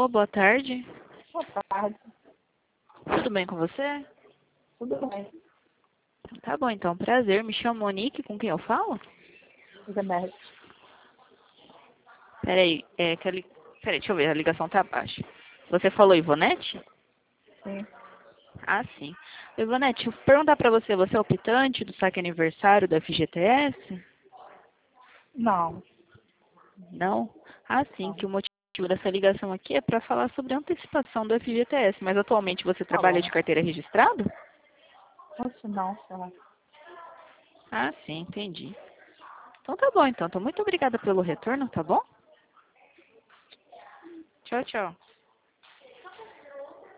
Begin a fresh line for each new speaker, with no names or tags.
Alô, boa tarde.
Boa tarde.
Tudo bem com você?
Tudo bem?
Tá bom, então. Prazer. Me chamo Monique. Com quem eu falo?
Isabel.
Peraí, Peraí, deixa eu ver. A ligação tá baixa. Você falou Ivonete?
Sim.
Ah, sim. Ivonete, eu vou perguntar pra você. Você é optante do saque aniversário da FGTS?
Não.
Não? Ah, sim.
Não.
Que o motivo dessa ligação aqui é pra falar sobre a antecipação do FGTS. Mas atualmente você
Tá
trabalha
bom.
de carteira registrada?
Oxe, não, senhora.
Ah, sim. Entendi. Então tá bom, então. Muito obrigada pelo retorno, tá bom? Tchau, tchau.